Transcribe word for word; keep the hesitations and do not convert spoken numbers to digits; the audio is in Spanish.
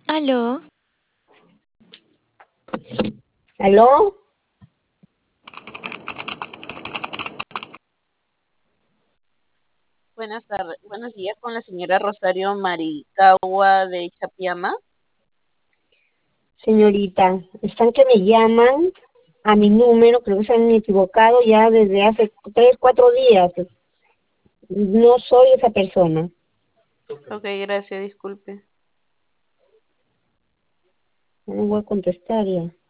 Aló, ¿Aló? Buenas tardes, buenos días con la señora Rosario Maricagua de Chapiama. Señorita, están que me llaman a mi número, creo que se han equivocado ya desde hace tres, cuatro días. No soy esa persona. Ok, gracias, disculpe. No voy a contestar ya.